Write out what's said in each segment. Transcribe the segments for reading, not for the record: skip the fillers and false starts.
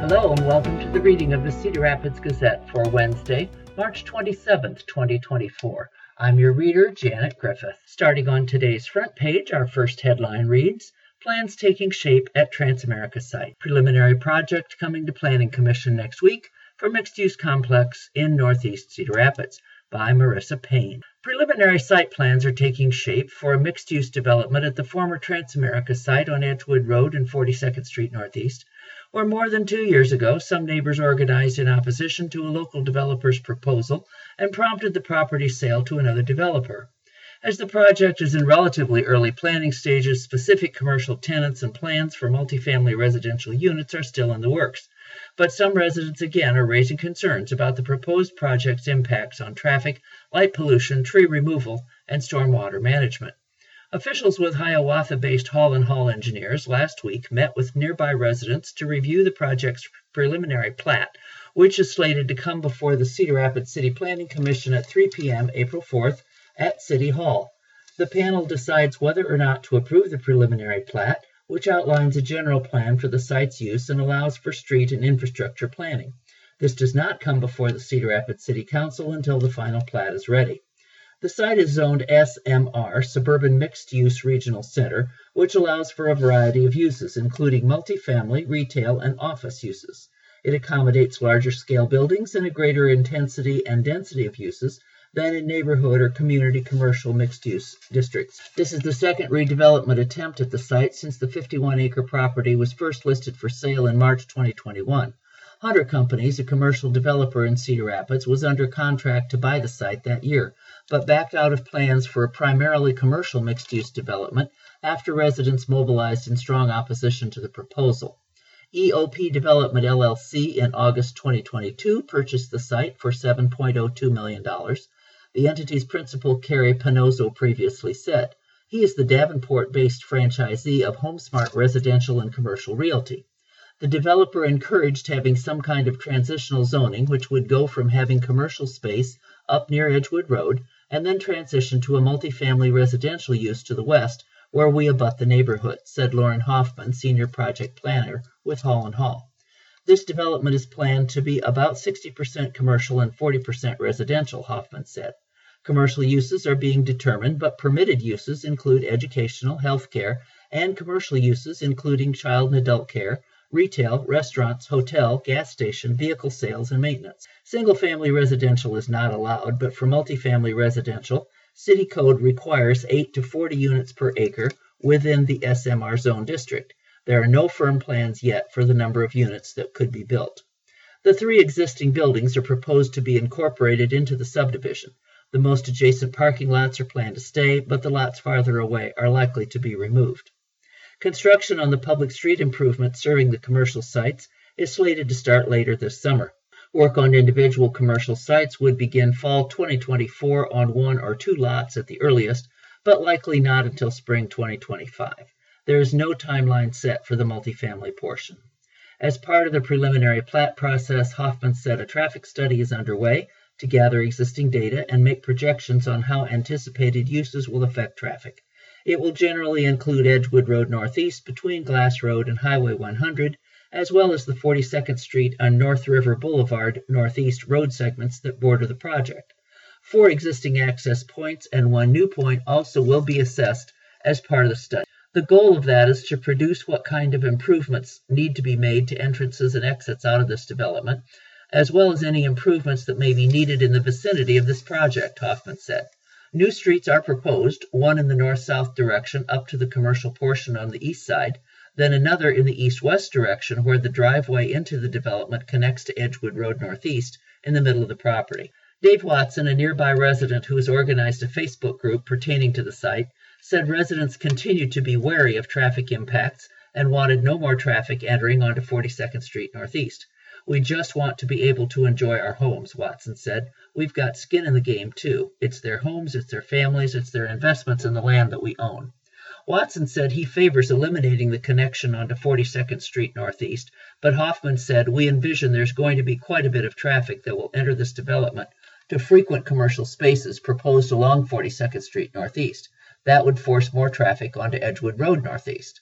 Hello and welcome to the reading of the Cedar Rapids Gazette for Wednesday, March 27th, 2024. I'm your reader, Janet Griffith. Starting on today's front page, our first headline reads, Plans taking shape at Transamerica site. Preliminary project coming to Planning Commission next week for mixed-use complex in Northeast Cedar Rapids by Marissa Payne. Preliminary site plans are taking shape for a mixed-use development at the former Transamerica site on Edgewood Road and 42nd Street Northeast, where more than 2 years ago, some neighbors organized in opposition to a local developer's proposal and prompted the property sale to another developer. As the project is in relatively early planning stages, specific commercial tenants and plans for multifamily residential units are still in the works. But some residents again are raising concerns about the proposed project's impacts on traffic, light pollution, tree removal, and stormwater management. Officials with Hiawatha-based Hall & Hall engineers last week met with nearby residents to review the project's preliminary plat, which is slated to come before the Cedar Rapids City Planning Commission at 3 p.m. April 4th at City Hall. The panel decides whether or not to approve the preliminary plat, which outlines a general plan for the site's use and allows for street and infrastructure planning. This does not come before the Cedar Rapids City Council until the final plat is ready. The site is zoned SMR, Suburban Mixed Use Regional Center, which allows for a variety of uses, including multifamily, retail, and office uses. It accommodates larger scale buildings and a greater intensity and density of uses than in neighborhood or community commercial mixed-use districts. This is the second redevelopment attempt at the site since the 51-acre property was first listed for sale in March 2021. Hunter Companies, a commercial developer in Cedar Rapids, was under contract to buy the site that year, but backed out of plans for a primarily commercial mixed-use development after residents mobilized in strong opposition to the proposal. EOP Development LLC in August 2022 purchased the site for $7.02 million. The entity's principal, Kerry Panozzo, previously said. He is the Davenport-based franchisee of HomeSmart Residential and Commercial Realty. The developer encouraged having some kind of transitional zoning, which would go from having commercial space up near Edgewood Road and then transition to a multifamily residential use to the west, where we abut the neighborhood, said Lauren Hoffman, senior project planner with Hall & Hall. This development is planned to be about 60% commercial and 40% residential, Hoffman said. Commercial uses are being determined, but permitted uses include educational, healthcare, and commercial uses including child and adult care, retail, restaurants, hotel, gas station, vehicle sales, and maintenance. Single-family residential is not allowed, but for multifamily residential, City Code requires 8 to 40 units per acre within the SMR zone district. There are no firm plans yet for the number of units that could be built. The 3 existing buildings are proposed to be incorporated into the subdivision. The most adjacent parking lots are planned to stay, but the lots farther away are likely to be removed. Construction on the public street improvements serving the commercial sites is slated to start later this summer. Work on individual commercial sites would begin fall 2024 on 1 or 2 lots at the earliest, but likely not until spring 2025. There is no timeline set for the multifamily portion. As part of the preliminary plat process, Hoffman said a traffic study is underway to gather existing data and make projections on how anticipated uses will affect traffic. It will generally include Edgewood Road Northeast between Glass Road and Highway 100, as well as the 42nd Street and North River Boulevard Northeast road segments that border the project. 4 existing access points and 1 new point also will be assessed as part of the study. The goal of that is to produce what kind of improvements need to be made to entrances and exits out of this development, as well as any improvements that may be needed in the vicinity of this project, Hoffman said. New streets are proposed, one in the north-south direction up to the commercial portion on the east side, then another in the east-west direction where the driveway into the development connects to Edgewood Road Northeast in the middle of the property. Dave Watson, a nearby resident who has organized a Facebook group pertaining to the site, said residents continue to be wary of traffic impacts and wanted no more traffic entering onto 42nd Street Northeast. We just want to be able to enjoy our homes, Watson said. We've got skin in the game, too. It's their homes, it's their families, it's their investments in the land that we own. Watson said he favors eliminating the connection onto 42nd Street Northeast, but Hoffman said, we envision there's going to be quite a bit of traffic that will enter this development to frequent commercial spaces proposed along 42nd Street Northeast. That would force more traffic onto Edgewood Road Northeast.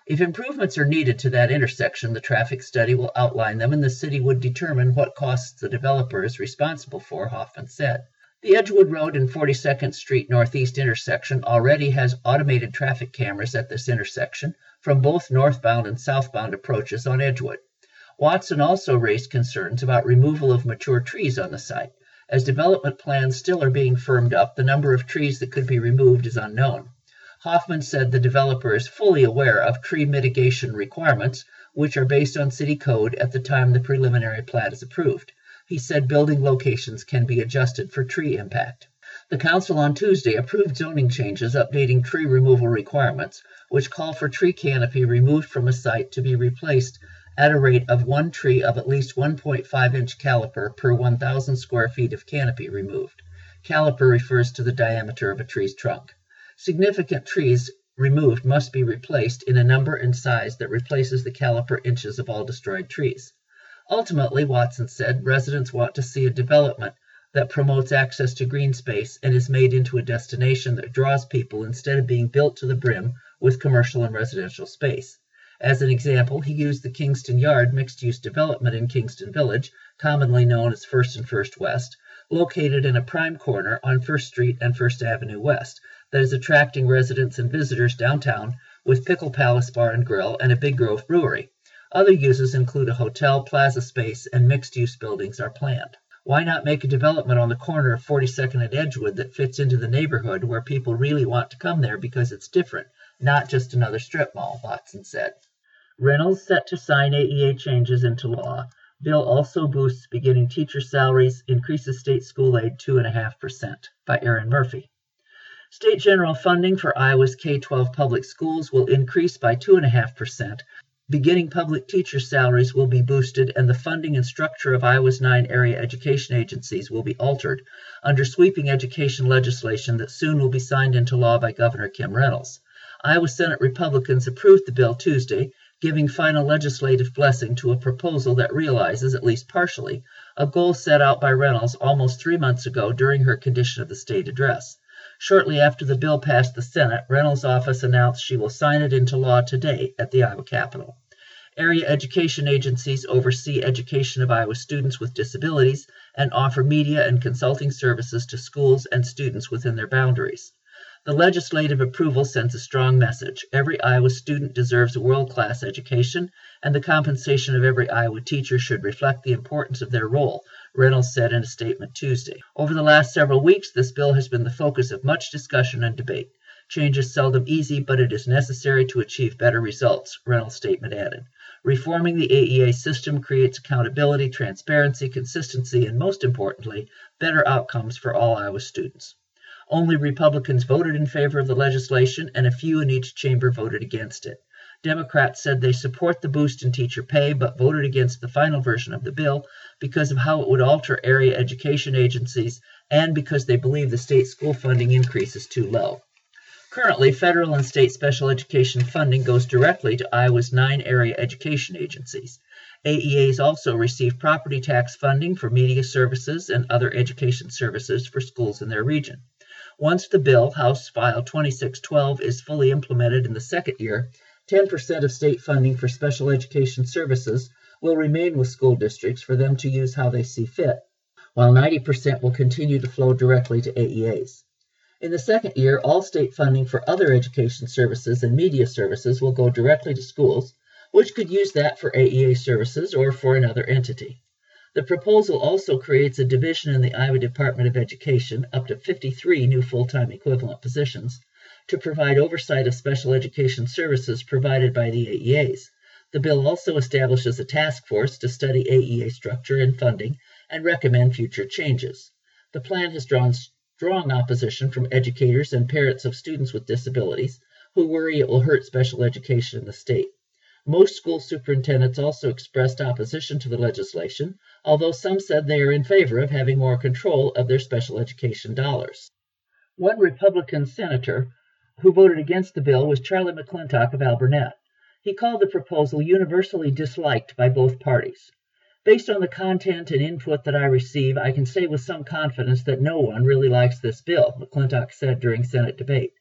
If improvements are needed to that intersection, the traffic study will outline them and the city would determine what costs the developer is responsible for, Hoffman said. The Edgewood Road and 42nd Street Northeast intersection already has automated traffic cameras at this intersection from both northbound and southbound approaches on Edgewood. Watson also raised concerns about removal of mature trees on the site. As development plans still are being firmed up, the number of trees that could be removed is unknown. Hoffman said the developer is fully aware of tree mitigation requirements, which are based on city code at the time the preliminary plat is approved. He said building locations can be adjusted for tree impact. The council on Tuesday approved zoning changes updating tree removal requirements, which call for tree canopy removed from a site to be replaced at a rate of one tree of at least 1.5-inch caliper per 1,000 square feet of canopy removed. Caliper refers to the diameter of a tree's trunk. Significant trees removed must be replaced in a number and size that replaces the caliper inches of all destroyed trees. Ultimately, Watson said, residents want to see a development that promotes access to green space and is made into a destination that draws people instead of being built to the brim with commercial and residential space. As an example, he used the Kingston Yard mixed-use development in Kingston Village, commonly known as First and First West, located in a prime corner on First Street and First Avenue West, that is attracting residents and visitors downtown with Pickle Palace Bar and Grill and a Big Grove Brewery. Other uses include a hotel, plaza space, and mixed-use buildings are planned. Why not make a development on the corner of 42nd and Edgewood that fits into the neighborhood where people really want to come there because it's different, not just another strip mall, Watson said. Reynolds set to sign AEA changes into law. Bill also boosts beginning teacher salaries, increases state school aid 2.5%, by Aaron Murphy. State general funding for Iowa's K-12 public schools will increase by 2.5%. Beginning public teacher salaries will be boosted, and the funding and structure of Iowa's 9 area education agencies will be altered under sweeping education legislation that soon will be signed into law by Governor Kim Reynolds. Iowa Senate Republicans approved the bill Tuesday, giving final legislative blessing to a proposal that realizes, at least partially, a goal set out by Reynolds almost 3 months ago during her Condition of the State address. Shortly after the bill passed the Senate, Reynolds' office announced she will sign it into law today at the Iowa Capitol. Area education agencies oversee education of Iowa students with disabilities and offer media and consulting services to schools and students within their boundaries. The legislative approval sends a strong message. Every Iowa student deserves a world-class education, and the compensation of every Iowa teacher should reflect the importance of their role, Reynolds said in a statement Tuesday. Over the last several weeks, this bill has been the focus of much discussion and debate. Change is seldom easy, but it is necessary to achieve better results, Reynolds' statement added. Reforming the AEA system creates accountability, transparency, consistency, and most importantly, better outcomes for all Iowa students. Only Republicans voted in favor of the legislation, and a few in each chamber voted against it. Democrats said they support the boost in teacher pay, but voted against the final version of the bill because of how it would alter area education agencies and because they believe the state school funding increase is too low. Currently, federal and state special education funding goes directly to Iowa's 9 area education agencies. AEAs also receive property tax funding for media services and other education services for schools in their region. Once the bill, House File 2612, is fully implemented in the second year, 10% of state funding for special education services will remain with school districts for them to use how they see fit, while 90% will continue to flow directly to AEAs. In the second year, all state funding for other education services and media services will go directly to schools, which could use that for AEA services or for another entity. The proposal also creates a division in the Iowa Department of Education, up to 53 new full-time equivalent positions, to provide oversight of special education services provided by the AEAs. The bill also establishes a task force to study AEA structure and funding and recommend future changes. The plan has drawn strong opposition from educators and parents of students with disabilities who worry it will hurt special education in the state. Most school superintendents also expressed opposition to the legislation, although some said they are in favor of having more control of their special education dollars. One Republican senator who voted against the bill was Charlie McClintock of Alburnett. He called the proposal universally disliked by both parties. Based on the content and input that I receive, I can say with some confidence that no one really likes this bill, McClintock said during Senate debate.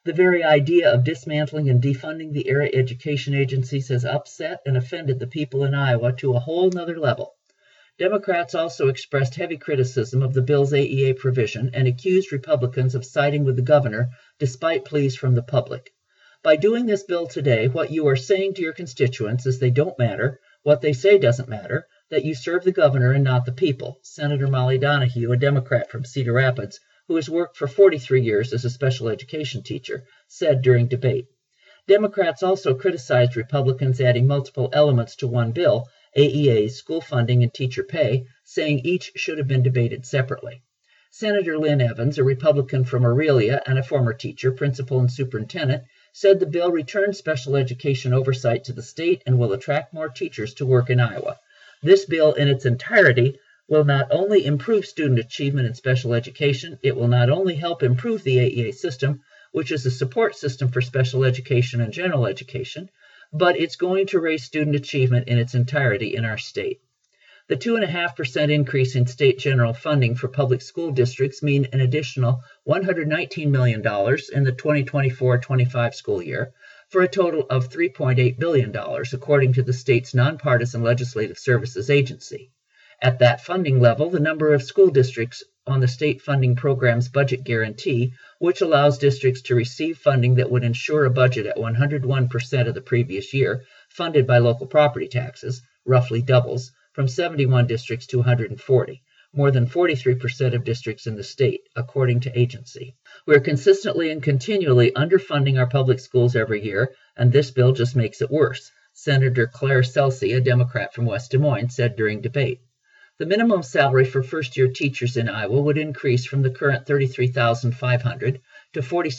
The very idea of dismantling and defunding the area education agencies has upset and offended the people in Iowa to a whole nother level. Democrats also expressed heavy criticism of the bill's AEA provision and accused Republicans of siding with the governor despite pleas from the public. By doing this bill today, what you are saying to your constituents is they don't matter, what they say doesn't matter, that you serve the governor and not the people, Senator Molly Donahue, a Democrat from Cedar Rapids, who has worked for 43 years as a special education teacher, said during debate. Democrats also criticized Republicans adding multiple elements to one bill, AEA, school funding, and teacher pay, saying each should have been debated separately. Senator Lynn Evans, a Republican from Aurelia and a former teacher, principal, and superintendent, said the bill returns special education oversight to the state and will attract more teachers to work in Iowa. This bill in its entirety will not only improve student achievement in special education, it will not only help improve the AEA system, which is a support system for special education and general education, but it's going to raise student achievement in its entirety in our state. The 2.5% increase in state general funding for public school districts mean an additional $119 million in the 2024-25 school year, for a total of $3.8 billion, according to the state's nonpartisan Legislative Services Agency. At that funding level, the number of school districts on the state funding program's budget guarantee, which allows districts to receive funding that would ensure a budget at 101% of the previous year, funded by local property taxes, roughly doubles, from 71 districts to 140, more than 43% of districts in the state, according to agency. We're consistently and continually underfunding our public schools every year, and this bill just makes it worse, Senator Claire Celsey, a Democrat from West Des Moines, said during debate. The minimum salary for first-year teachers in Iowa would increase from the current $33,500 to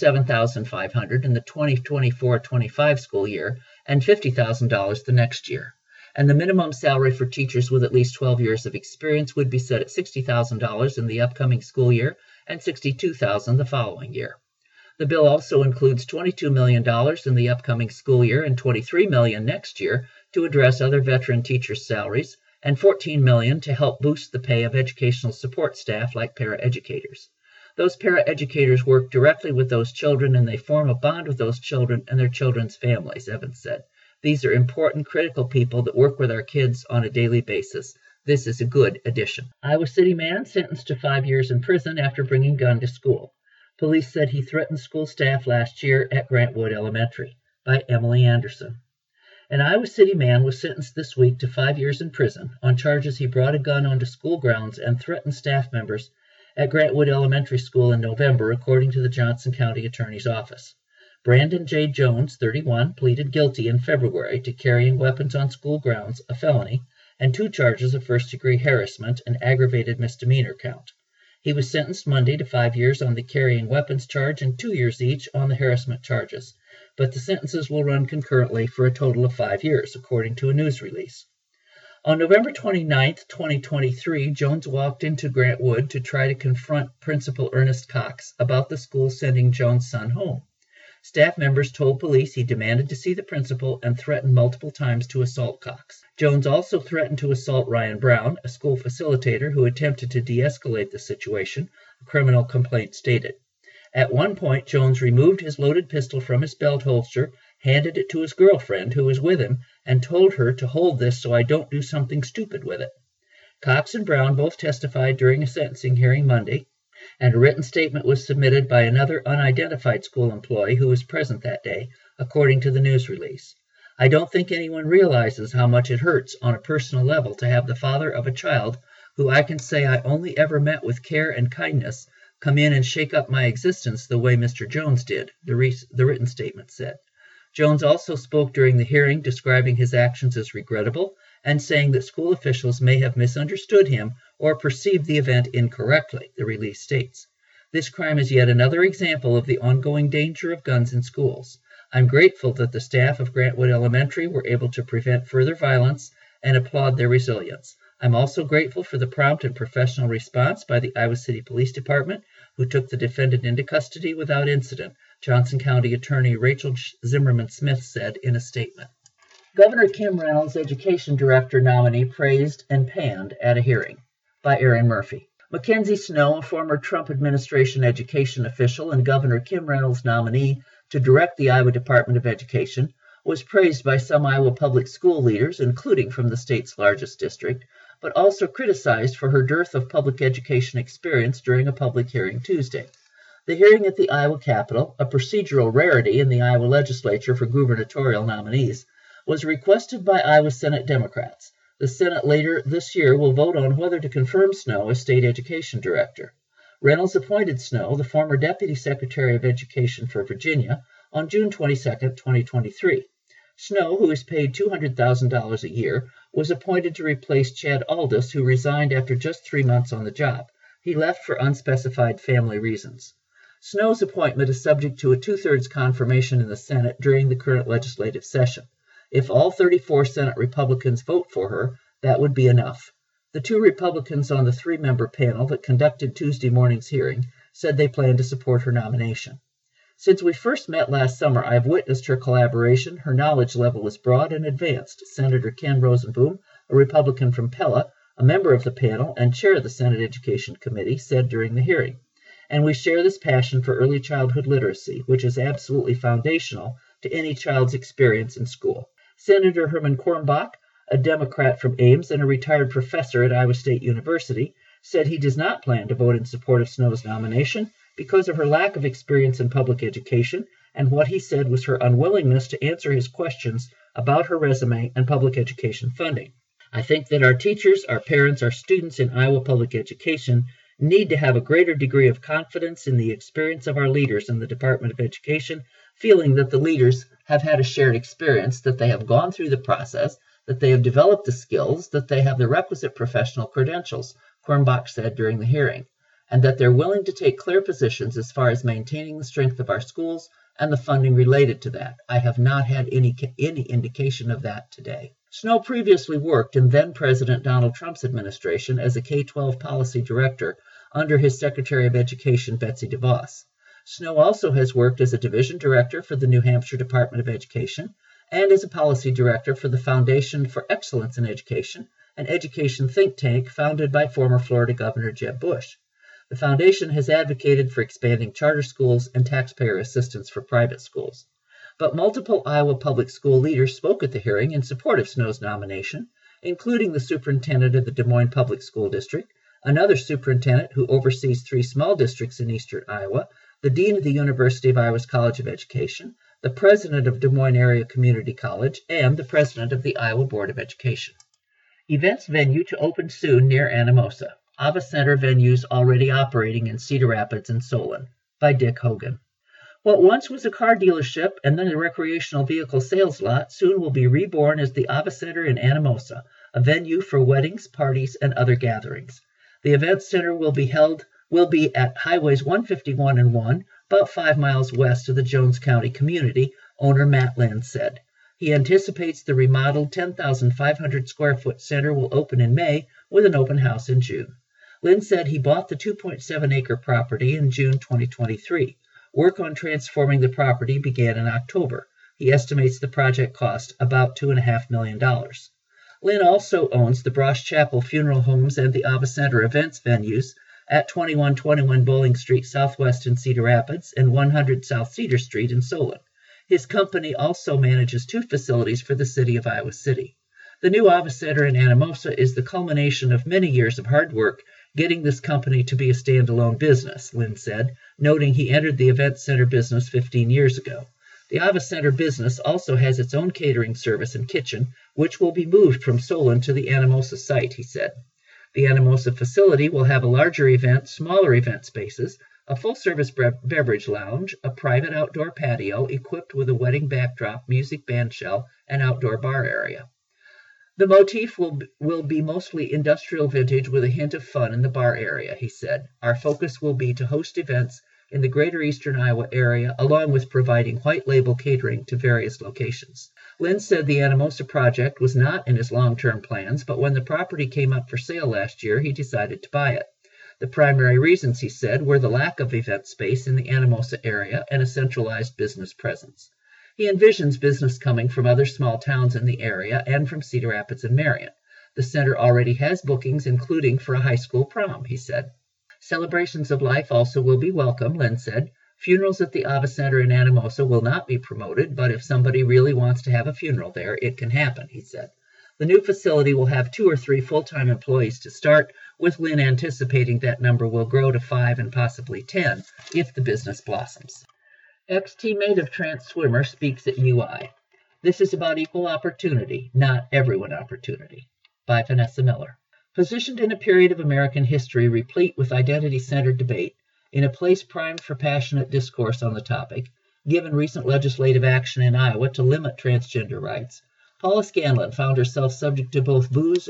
$47,500 in the 2024-25 school year and $50,000 the next year. And the minimum salary for teachers with at least 12 years of experience would be set at $60,000 in the upcoming school year and $62,000 the following year. The bill also includes $22 million in the upcoming school year and $23 million next year to address other veteran teachers' salaries, and $14 million to help boost the pay of educational support staff like paraeducators. Those paraeducators work directly with those children, and they form a bond with those children and their children's families, Evans said. These are important, critical people that work with our kids on a daily basis. This is a good addition. Iowa City man sentenced to 5 years in prison after bringing gun to school. Police said he threatened school staff last year at Grant Wood Elementary. By Emily Anderson. An Iowa City man was sentenced this week to 5 years in prison on charges he brought a gun onto school grounds and threatened staff members at Grant Wood Elementary School in November, according to the Johnson County Attorney's Office. Brandon J. Jones, 31, pleaded guilty in February to carrying weapons on school grounds, a felony, and 2 charges of first-degree harassment, an aggravated misdemeanor count. He was sentenced Monday to 5 years on the carrying weapons charge and 2 years each on the harassment charges, but the sentences will run concurrently for a total of 5 years, according to a news release. On November 29, 2023, Jones walked into Grant Wood to try to confront Principal Ernest Cox about the school sending Jones' son home. Staff members told police he demanded to see the principal and threatened multiple times to assault Cox. Jones also threatened to assault Ryan Brown, a school facilitator who attempted to de-escalate the situation, a criminal complaint stated. At one point, Jones removed his loaded pistol from his belt holster, handed it to his girlfriend, who was with him, and told her to hold this so I don't do something stupid with it. Cox and Brown both testified during a sentencing hearing Monday, and a written statement was submitted by another unidentified school employee who was present that day, according to the news release. I don't think anyone realizes how much it hurts on a personal level to have the father of a child, who I can say I only ever met with care and kindness, come in and shake up my existence the way Mr. Jones did, the written statement said. Jones also spoke during the hearing, describing his actions as regrettable and saying that school officials may have misunderstood him or perceived the event incorrectly, the release states. This crime is yet another example of the ongoing danger of guns in schools. I'm grateful that the staff of Grant Wood Elementary were able to prevent further violence and applaud their resilience. I'm also grateful for the prompt and professional response by the Iowa City Police Department, who took the defendant into custody without incident, Johnson County Attorney Rachel Zimmerman Smith said in a statement. Governor Kim Reynolds' education director nominee praised and panned at a hearing. By Erin Murphy. Mackenzie Snow, a former Trump administration education official and Governor Kim Reynolds' nominee to direct the Iowa Department of Education, was praised by some Iowa public school leaders, including from the state's largest district, but also criticized for her dearth of public education experience during a public hearing Tuesday. The hearing at the Iowa Capitol, a procedural rarity in the Iowa legislature for gubernatorial nominees, was requested by Iowa Senate Democrats. The Senate later this year will vote on whether to confirm Snow as state education director. Reynolds appointed Snow, the former Deputy Secretary of Education for Virginia, on June 22, 2023. Snow, who is paid $200,000 a year, was appointed to replace Chad Aldous, who resigned after just 3 months on the job. He left for unspecified family reasons. Snow's appointment is subject to a two-thirds confirmation in the Senate during the current legislative session. If all 34 Senate Republicans vote for her, that would be enough. The two Republicans on the three-member panel that conducted Tuesday morning's hearing said they plan to support her nomination. Since we first met last summer, I have witnessed her collaboration. Her knowledge level is broad and advanced, Senator Ken Rosenboom, a Republican from Pella, a member of the panel and chair of the Senate Education Committee, said during the hearing. And we share this passion for early childhood literacy, which is absolutely foundational to any child's experience in school. Senator Herman Kornbach, a Democrat from Ames and a retired professor at Iowa State University, said he does not plan to vote in support of Snow's nomination because of her lack of experience in public education and what he said was her unwillingness to answer his questions about her resume and public education funding. I think that our teachers, our parents, our students in Iowa public education need to have a greater degree of confidence in the experience of our leaders in the Department of Education, feeling that the leaders have had a shared experience, that they have gone through the process, that they have developed the skills, that they have the requisite professional credentials, Kornbach said during the hearing, and that they're willing to take clear positions as far as maintaining the strength of our schools and the funding related to that. I have not had any indication of that today. Snow previously worked in then-President Donald Trump's administration as a K-12 policy director under his Secretary of Education, Betsy DeVos. Snow also has worked as a division director for the New Hampshire Department of Education and as a policy director for the Foundation for Excellence in Education, an education think tank founded by former Florida Governor Jeb Bush. The foundation has advocated for expanding charter schools and taxpayer assistance for private schools. But multiple Iowa public school leaders spoke at the hearing in support of Snow's nomination, including the superintendent of the Des Moines Public School District, another superintendent who oversees 3 small districts in eastern Iowa, the dean of the University of Iowa's College of Education, the president of Des Moines Area Community College, and the president of the Iowa Board of Education. Events venue to open soon near Anamosa. Ava Center venues already operating in Cedar Rapids and Solon, by Dick Hogan. What once was a car dealership and then a recreational vehicle sales lot soon will be reborn as the Ava Center in Anamosa, a venue for weddings, parties, and other gatherings. The event center will be at Highways 151 and 1, about 5 miles west of the Jones County community, owner Matt Lynn said. He anticipates the remodeled 10,500 square foot center will open in May with an open house in June. Lynn said he bought the 2.7-acre property in June 2023. Work on transforming the property began in October. He estimates the project cost about $2.5 million. Lynn also owns the Brosh Chapel Funeral Homes and the Ava Center events venues at 2121 Bowling Street Southwest in Cedar Rapids and 100 South Cedar Street in Solon. His company also manages 2 facilities for the city of Iowa City. The new Ava Center in Anamosa is the culmination of many years of hard work getting this company to be a standalone business, Lynn said, noting he entered the event center business 15 years ago. The Ava Center business also has its own catering service and kitchen, which will be moved from Solon to the Anamosa site, he said. The Anamosa facility will have a larger event, smaller event spaces, a full-service beverage lounge, a private outdoor patio equipped with a wedding backdrop, music band shell, and outdoor bar area. The motif will be mostly industrial vintage with a hint of fun in the bar area, he said. Our focus will be to host events in the greater eastern Iowa area, along with providing white label catering to various locations. Lynn said the Anamosa project was not in his long-term plans, but when the property came up for sale last year, he decided to buy it. The primary reasons, he said, were the lack of event space in the Anamosa area and a centralized business presence. He envisions business coming from other small towns in the area and from Cedar Rapids and Marion. The center already has bookings, including for a high school prom, he said. Celebrations of life also will be welcome, Lynn said. Funerals at the Ava Center in Anamosa will not be promoted, but if somebody really wants to have a funeral there, it can happen, he said. The new facility will have 2 or 3 full-time employees to start, with Lynn anticipating that number will grow to 5 and possibly 10 if the business blossoms. Ex-teammate of trans swimmer speaks at UI. This is about equal opportunity, not everyone opportunity. By Vanessa Miller. Positioned in a period of American history replete with identity-centered debate, in a place primed for passionate discourse on the topic, given recent legislative action in Iowa to limit transgender rights, Paula Scanlon found herself subject to both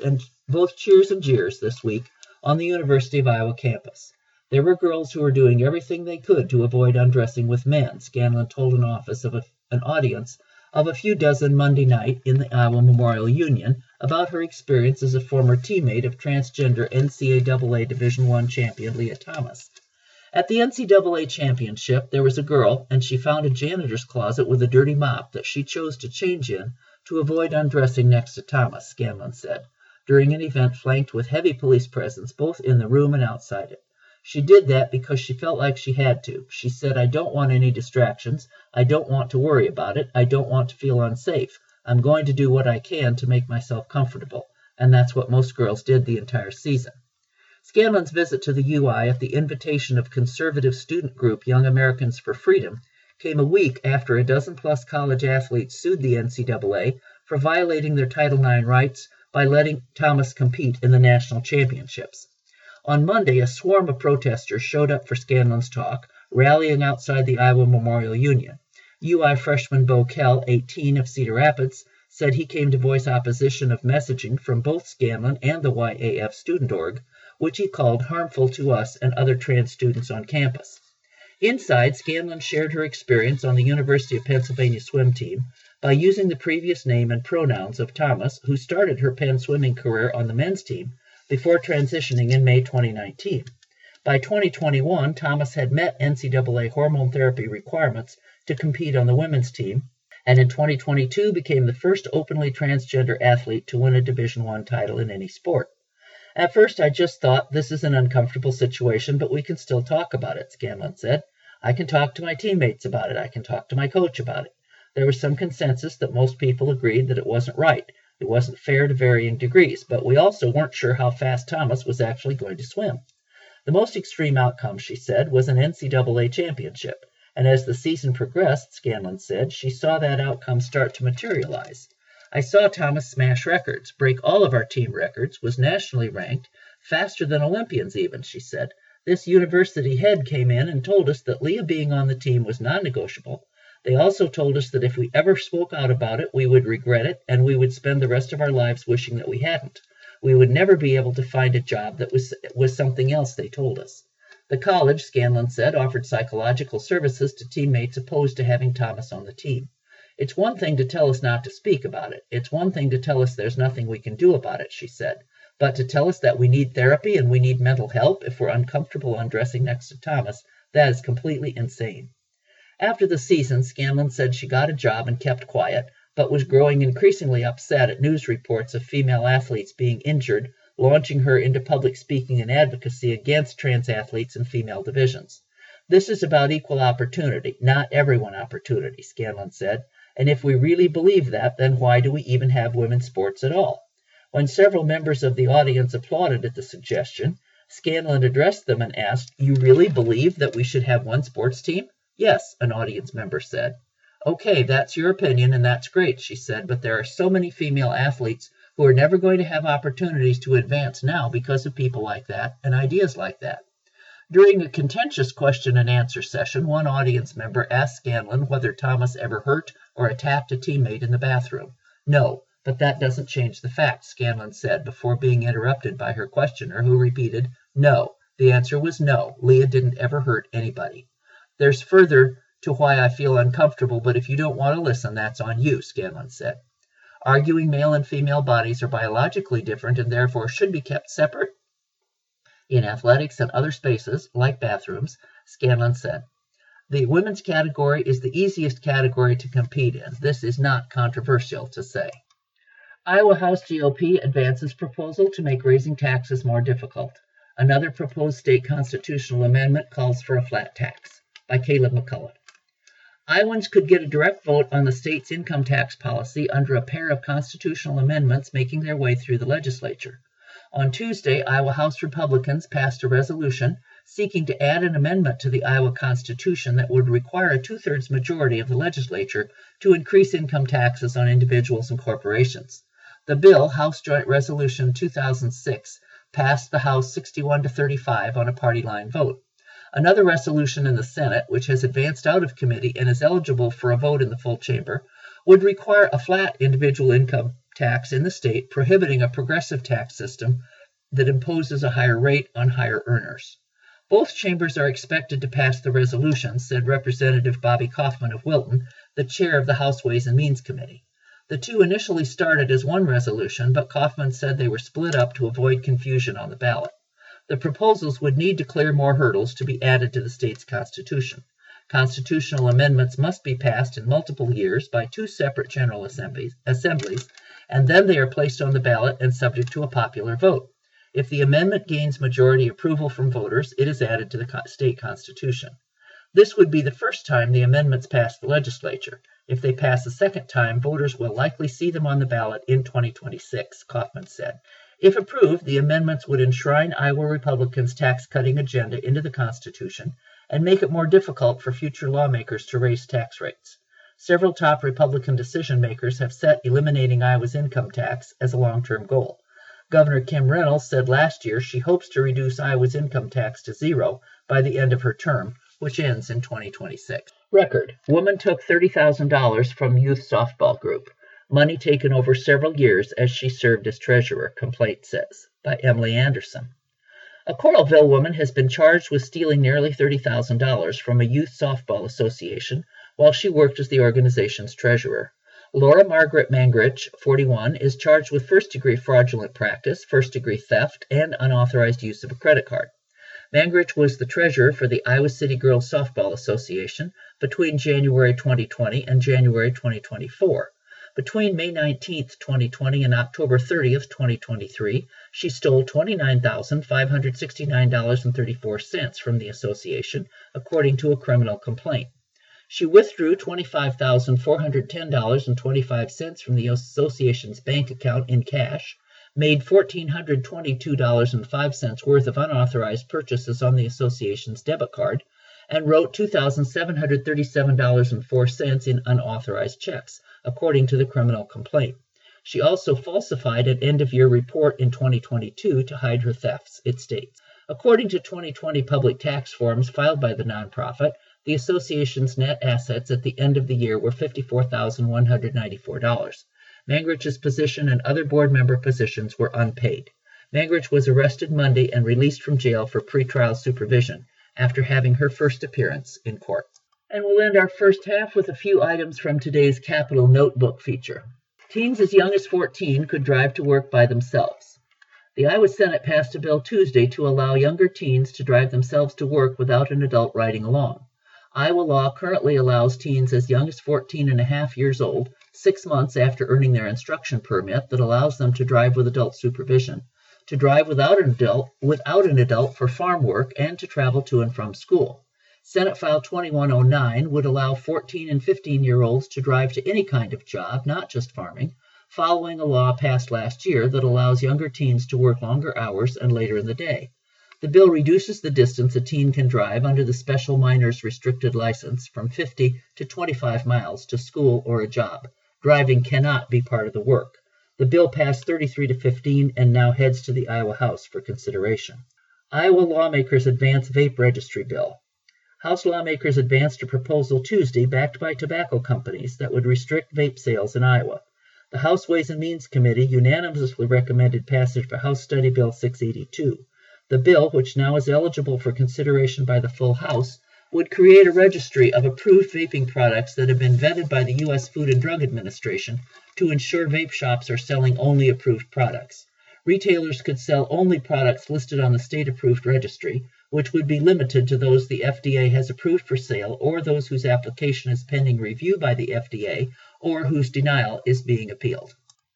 cheers and jeers this week on the University of Iowa campus. There were girls who were doing everything they could to avoid undressing with men, Scanlon told an audience of a few dozen Monday night in the Iowa Memorial Union about her experience as a former teammate of transgender NCAA Division I champion Leah Thomas. At the NCAA championship, there was a girl, and she found a janitor's closet with a dirty mop that she chose to change in to avoid undressing next to Thomas, Scanlon said, during an event flanked with heavy police presence both in the room and outside it. She did that because she felt like she had to. She said, I don't want any distractions. I don't want to worry about it. I don't want to feel unsafe. I'm going to do what I can to make myself comfortable. And that's what most girls did the entire season. Scanlon's visit to the UI at the invitation of conservative student group Young Americans for Freedom came a week after a dozen-plus college athletes sued the NCAA for violating their Title IX rights by letting Thomas compete in the national championships. On Monday, a swarm of protesters showed up for Scanlon's talk, rallying outside the Iowa Memorial Union. UI freshman Bo Kell, 18, of Cedar Rapids, said he came to voice opposition of messaging from both Scanlon and the YAF student org, which he called harmful to us and other trans students on campus. Inside, Scanlon shared her experience on the University of Pennsylvania swim team by using the previous name and pronouns of Thomas, who started her Penn swimming career on the men's team before transitioning in May 2019. By 2021, Thomas had met NCAA hormone therapy requirements to compete on the women's team, and in 2022 became the first openly transgender athlete to win a Division I title in any sport. At first, I just thought, this is an uncomfortable situation, but we can still talk about it, Scanlon said. I can talk to my teammates about it. I can talk to my coach about it. There was some consensus that most people agreed that it wasn't right. It wasn't fair to varying degrees, but we also weren't sure how fast Thomas was actually going to swim. The most extreme outcome, she said, was an NCAA championship, and as the season progressed, Scanlon said, she saw that outcome start to materialize. I saw Thomas smash records, break all of our team records, was nationally ranked, faster than Olympians even, she said. This university head came in and told us that Leah being on the team was non-negotiable. They also told us that if we ever spoke out about it, we would regret it, and we would spend the rest of our lives wishing that we hadn't. We would never be able to find a job that was something else, they told us. The college, Scanlon said, offered psychological services to teammates opposed to having Thomas on the team. It's one thing to tell us not to speak about it. It's one thing to tell us there's nothing we can do about it, she said. But to tell us that we need therapy and we need mental help if we're uncomfortable undressing next to Thomas, that is completely insane. After the season, Scanlon said she got a job and kept quiet, but was growing increasingly upset at news reports of female athletes being injured, launching her into public speaking and advocacy against trans athletes in female divisions. This is about equal opportunity, not everyone opportunity, Scanlon said. And if we really believe that, then why do we even have women's sports at all? When several members of the audience applauded at the suggestion, Scanlon addressed them and asked, "You really believe that we should have one sports team?" "Yes," an audience member said. "Okay, that's your opinion, and that's great," she said, "but there are so many female athletes who are never going to have opportunities to advance now because of people like that and ideas like that." During a contentious question and answer session, one audience member asked Scanlon whether Thomas ever hurt or attacked a teammate in the bathroom. "No, but that doesn't change the facts," Scanlon said before being interrupted by her questioner, who repeated, "No." The answer was no. Leah didn't ever hurt anybody. "There's further to why I feel uncomfortable, but if you don't want to listen, that's on you," Scanlon said. Arguing male and female bodies are biologically different and therefore should be kept separate in athletics and other spaces, like bathrooms, Scanlon said. The women's category is the easiest category to compete in. This is not controversial to say. Iowa House GOP advances proposal to make raising taxes more difficult. Another proposed state constitutional amendment calls for a flat tax, by Caleb McCullough. Iowans could get a direct vote on the state's income tax policy under a pair of constitutional amendments making their way through the legislature. On Tuesday, Iowa House Republicans passed a resolution seeking to add an amendment to the Iowa Constitution that would require a two-thirds majority of the legislature to increase income taxes on individuals and corporations. The bill, House Joint Resolution 2006, passed the House 61-35 on a party line vote. Another resolution in the Senate, which has advanced out of committee and is eligible for a vote in the full chamber, would require a flat individual income tax in the state, prohibiting a progressive tax system that imposes a higher rate on higher earners. Both chambers are expected to pass the resolution, said Representative Bobby Kaufman of Wilton, the chair of the House Ways and Means Committee. The two initially started as one resolution, but Kaufman said they were split up to avoid confusion on the ballot. The proposals would need to clear more hurdles to be added to the state's constitution. Constitutional amendments must be passed in multiple years by two separate general assemblies, and then they are placed on the ballot and subject to a popular vote. If the amendment gains majority approval from voters, it is added to the state constitution. This would be the first time the amendments pass the legislature. If they pass a second time, voters will likely see them on the ballot in 2026, Kaufman said. If approved, the amendments would enshrine Iowa Republicans' tax-cutting agenda into the Constitution and make it more difficult for future lawmakers to raise tax rates. Several top Republican decision-makers have set eliminating Iowa's income tax as a long-term goal. Governor Kim Reynolds said last year she hopes to reduce Iowa's income tax to zero by the end of her term, which ends in 2026. Record: woman took $30,000 from youth softball group. Money taken over several years as she served as treasurer, complaint says, by Emily Anderson. A Coralville woman has been charged with stealing nearly $30,000 from a youth softball association while she worked as the organization's treasurer. Laura Margaret Mangrich, 41, is charged with first-degree fraudulent practice, first-degree theft, and unauthorized use of a credit card. Mangrich was the treasurer for the Iowa City Girls Softball Association between January 2020 and January 2024. Between May 19, 2020 and October 30, 2023, she stole $29,569.34 from the association, according to a criminal complaint. She withdrew $25,410.25 from the association's bank account in cash, made $1,422.05 worth of unauthorized purchases on the association's debit card, and wrote $2,737.04 in unauthorized checks, according to the criminal complaint. She also falsified an end-of-year report in 2022 to hide her thefts, it states. According to 2020 public tax forms filed by the nonprofit, the association's net assets at the end of the year were $54,194. Mangrich's position and other board member positions were unpaid. Mangrich was arrested Monday and released from jail for pretrial supervision after having her first appearance in court. And we'll end our first half with a few items from today's Capital Notebook feature. Teens as young as 14 could drive to work by themselves. The Iowa Senate passed a bill Tuesday to allow younger teens to drive themselves to work without an adult riding along. Iowa law currently allows teens as young as 14 and a half years old, 6 months after earning their instruction permit that allows them to drive with adult supervision, to drive without an adult for farm work, and to travel to and from school. Senate File 2109 would allow 14 and 15-year-olds to drive to any kind of job, not just farming, following a law passed last year that allows younger teens to work longer hours and later in the day. The bill reduces the distance a teen can drive under the Special Minors Restricted License from 50 to 25 miles to school or a job. Driving cannot be part of the work. The bill passed 33-15 and now heads to the Iowa House for consideration. Iowa lawmakers advance vape registry bill. House lawmakers advanced a proposal Tuesday backed by tobacco companies that would restrict vape sales in Iowa. The House Ways and Means Committee unanimously recommended passage for House Study Bill 682. The bill, which now is eligible for consideration by the full House, would create a registry of approved vaping products that have been vetted by the U.S. Food and Drug Administration to ensure vape shops are selling only approved products. Retailers could sell only products listed on the state-approved registry, which would be limited to those the FDA has approved for sale or those whose application is pending review by the FDA or whose denial is being appealed.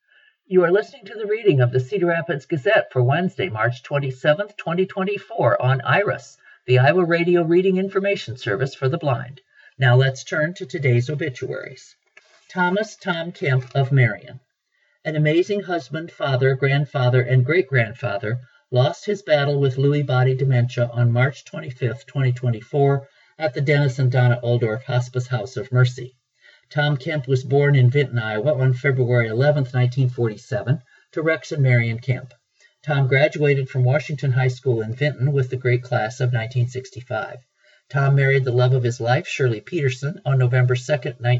You are listening to the reading of the Cedar Rapids Gazette for Wednesday, March 27th, 2024 on IRIS, the Iowa Radio Reading Information Service for the Blind. Now let's turn to today's obituaries. Thomas Tom Kemp of Marion. An amazing husband, father, grandfather, and great-grandfather, lost his battle with Lewy body dementia on March 25, 2024 at the Dennis and Donna Oldorf Hospice House of Mercy. Tom Kemp was born in Vinton, Iowa on February 11, 1947, to Rex and Marion Kemp. Tom graduated from Washington High School in Vinton with the great class of 1965. Tom married the love of his life, Shirley Peterson, on November 2,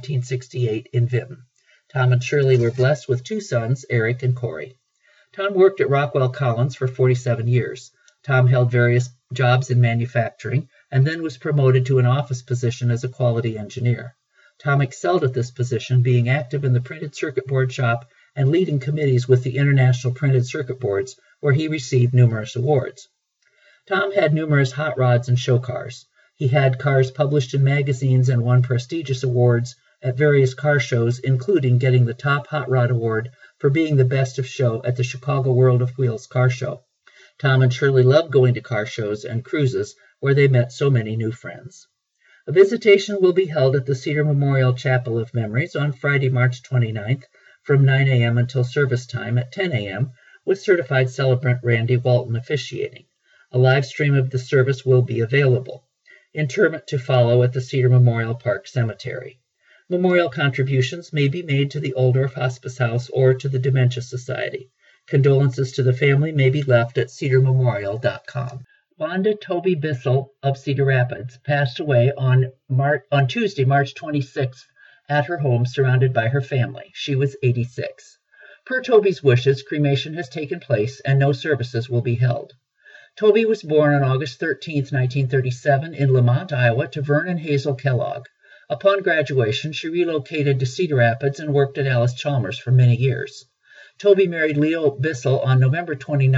1968 in Vinton. Tom and Shirley were blessed with two sons, Eric and Corey. Tom worked at Rockwell Collins for 47 years. Tom held various jobs in manufacturing and then was promoted to an office position as a quality engineer. Tom excelled at this position, being active in the printed circuit board shop and leading committees with the International Printed Circuit Boards, where he received numerous awards. Tom had numerous hot rods and show cars. He had cars published in magazines and won prestigious awards at various car shows, including getting the top hot rod award for being the best of show at the Chicago World of Wheels car show. Tom and Shirley loved going to car shows and cruises, where they met so many new friends. A visitation will be held at the Cedar Memorial Chapel of Memories on Friday, March 29th from 9 a.m. until service time at 10 a.m. with certified celebrant Randy Walton officiating. A live stream of the service will be available. Interment to follow at the Cedar Memorial Park Cemetery. Memorial contributions may be made to the Oldorf Hospice House or to the Dementia Society. Condolences to the family may be left at cedarmemorial.com. Wanda Toby Bissell of Cedar Rapids passed away on Tuesday, March 26th, at her home surrounded by her family. She was 86. Per Toby's wishes, cremation has taken place and no services will be held. Toby was born on August 13, 1937, in Lamont, Iowa, to Vernon Hazel Kellogg. Upon graduation, she relocated to Cedar Rapids and worked at Alice Chalmers for many years. Toby married Leo Bissell on November 29,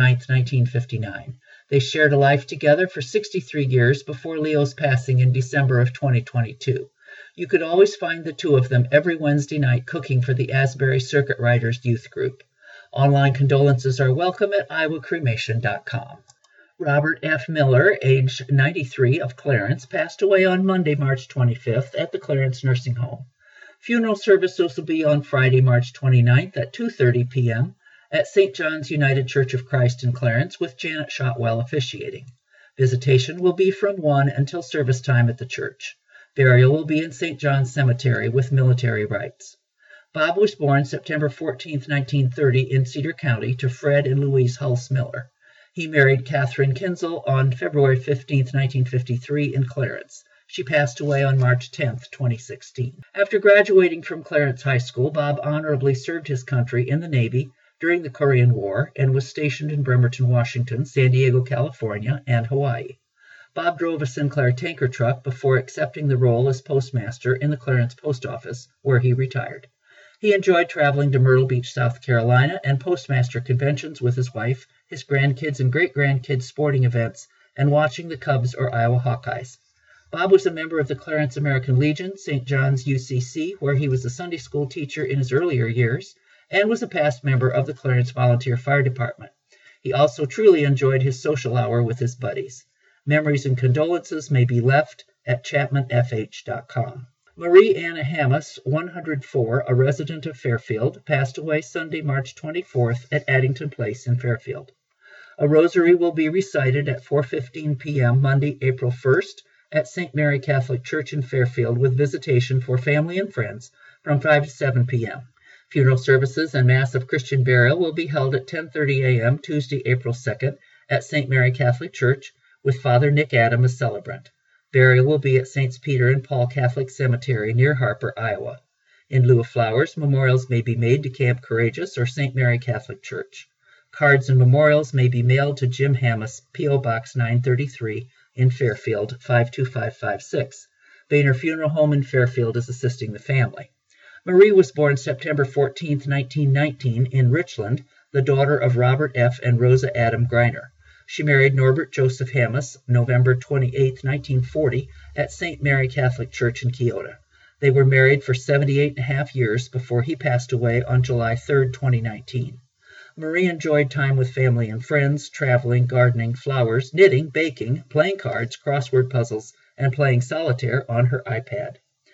1959. They shared a life together for 63 years before Leo's passing in December of 2022. You could always find the two of them every Wednesday night cooking for the Asbury Circuit Riders Youth Group. Online condolences are welcome at iowacremation.com. Robert F. Miller, age 93, of Clarence, passed away on Monday, March 25th at the Clarence Nursing Home. Funeral services will be on Friday, March 29th at 2:30 p.m. at St. John's United Church of Christ in Clarence with Janet Shotwell officiating. Visitation will be from 1 until service time at the church. Burial will be in St. John's Cemetery with military rites. Bob was born September 14, 1930 in Cedar County to Fred and Louise Hulse Miller. He married Catherine Kinzel on February 15, 1953 in Clarence. She passed away on March 10, 2016. After graduating from Clarence High School, Bob honorably served his country in the Navy during the Korean War and was stationed in Bremerton, Washington, San Diego, California, and Hawaii. Bob drove a Sinclair tanker truck before accepting the role as postmaster in the Clarence Post Office, where he retired. He enjoyed traveling to Myrtle Beach, South Carolina, and postmaster conventions with his wife, his grandkids and great-grandkids sporting events, and watching the Cubs or Iowa Hawkeyes. Bob was a member of the Clarence American Legion, St. John's UCC, where he was a Sunday school teacher in his earlier years, and was a past member of the Clarence Volunteer Fire Department. He also truly enjoyed his social hour with his buddies. Memories and condolences may be left at chapmanfh.com. Marie Anna Hammes, 104, a resident of Fairfield, passed away Sunday, March 24th at Addington Place in Fairfield. A rosary will be recited at 4:15 p.m. Monday, April 1st at St. Mary Catholic Church in Fairfield with visitation for family and friends from 5 to 7 p.m. Funeral services and Mass of Christian burial will be held at 10:30 a.m. Tuesday, April 2nd at St. Mary Catholic Church with Father Nick Adam as celebrant. Burial will be at Saints Peter and Paul Catholic Cemetery near Harper, Iowa. In lieu of flowers, memorials may be made to Camp Courageous or St. Mary Catholic Church. Cards and memorials may be mailed to Jim Hammes, P.O. Box 933 in Fairfield, 52556. Boehner Funeral Home in Fairfield is assisting the family. Marie was born September 14, 1919 in Richland, the daughter of Robert F. and Rosa Adam Greiner. She married Norbert Joseph Hammes November 28, 1940 at St. Mary Catholic Church in Keota. They were married for 78.5 years before he passed away on July 3, 2019. Marie enjoyed time with family and friends, traveling, gardening, flowers, knitting, baking, playing cards, crossword puzzles, and playing solitaire on her iPad.